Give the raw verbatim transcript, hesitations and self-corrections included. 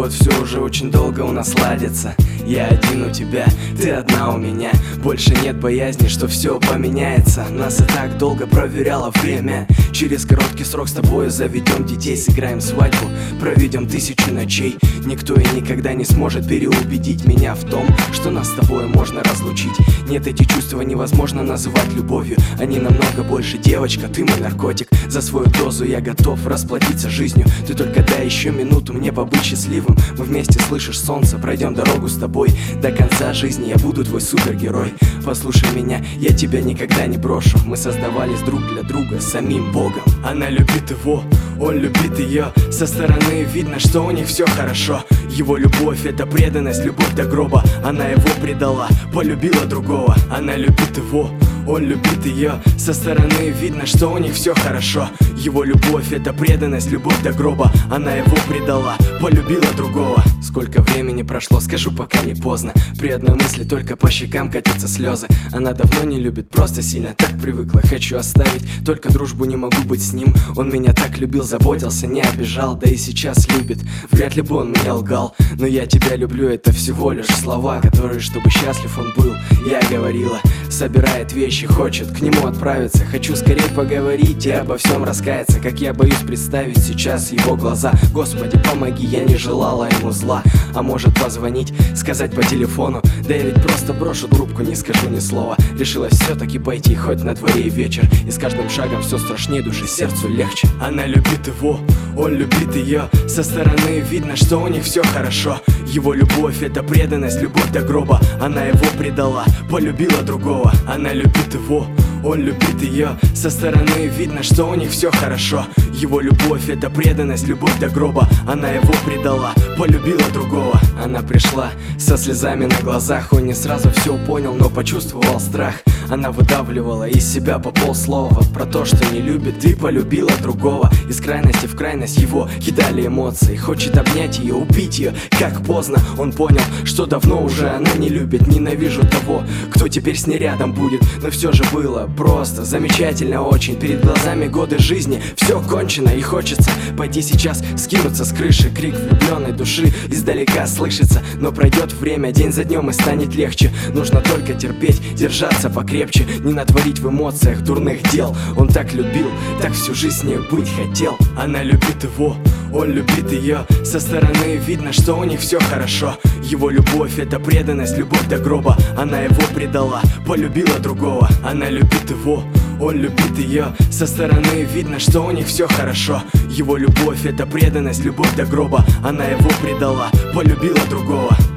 вот все уже очень долго у нас ладится. Я один у тебя, ты одна у меня. Больше нет боязни, что все поменяется. Нас и так долго проверяло время. Через короткий срок с тобой заведем детей, сыграем свадьбу, проведем тысячу ночей. Никто и никогда не сможет переубедить меня в том, что нас с тобой можно разлучить. Нет, эти чувства невозможно называть любовью. Они намного больше, девочка, ты мой наркотик. За свою дозу я готов расплатиться жизнью. Ты только дай еще минуту мне побыть счастливым. Мы вместе, слышишь, солнце, пройдем дорогу с тобой. До конца жизни я буду твой супергерой. Послушай меня, я тебя никогда не брошу. Мы создавались друг для друга самим Богом. Она любит его, он любит ее. Со стороны видно, что у них все хорошо. Его любовь — это преданность, любовь до гроба. Она его предала, полюбила другого. Она любит его, он любит ее. Со стороны видно, что у них все хорошо. Его любовь — это преданность, любовь до гроба. Она его предала, полюбила другого. Сколько времени прошло, скажу, пока не поздно. При одной мысли только по щекам катятся слезы. Она давно не любит, просто сильно так привыкла. Хочу оставить, только дружбу не могу быть с ним. Он меня так любил, заботился, не обижал, да и сейчас любит. Вряд ли бы он меня лгал. Но я тебя люблю, это всего лишь слова, которые, чтобы счастлив он был, я говорила. Собирает вещи, хочет к нему отправиться. Хочу скорее поговорить и обо всем раскаяться. Как я боюсь представить сейчас его глаза. Господи, помоги, я не желала ему зла. А может позвонить, сказать по телефону. Да я ведь просто брошу трубку, не скажу ни слова. Решила все-таки пойти, хоть на дворе и вечер. И с каждым шагом все страшнее, душе, сердцу легче. Она любит его, он любит ее. Со стороны видно, что у них все хорошо. Его любовь — это преданность, любовь до гроба. Она его предала, полюбила другого. Она любит его, он любит ее. Со стороны видно, что у них все хорошо. Его любовь — это преданность, любовь до гроба. Она его предала, полюбила другого. Она пришла со слезами на глазах. Он не сразу все понял, но почувствовал страх. Она выдавливала из себя по полслова про то, что не любит и полюбила другого. Из крайности в крайность его кидали эмоции. Хочет обнять ее, убить ее, как поздно. Он понял, что давно уже она не любит. Ненавижу того, кто теперь с ней рядом будет. Но все же было просто замечательно очень. Перед глазами годы жизни, все кончено. И хочется пойти сейчас, скинуться с крыши. Крик влюбленной души издалека слышится. Но пройдет время, день за днем, и станет легче. Нужно только терпеть, держаться покрепче. Не натворить в эмоциях дурных дел. Он так любил, так всю жизнь с ней быть хотел. Она любит его, он любит ее. Со стороны видно, что у них все хорошо. Его любовь — это преданность, любовь до гроба. Она его предала, полюбила другого. Она любит его, он любит ее. Со стороны видно, что у них все хорошо. Его любовь — это преданность, любовь до гроба. Она его предала, полюбила другого.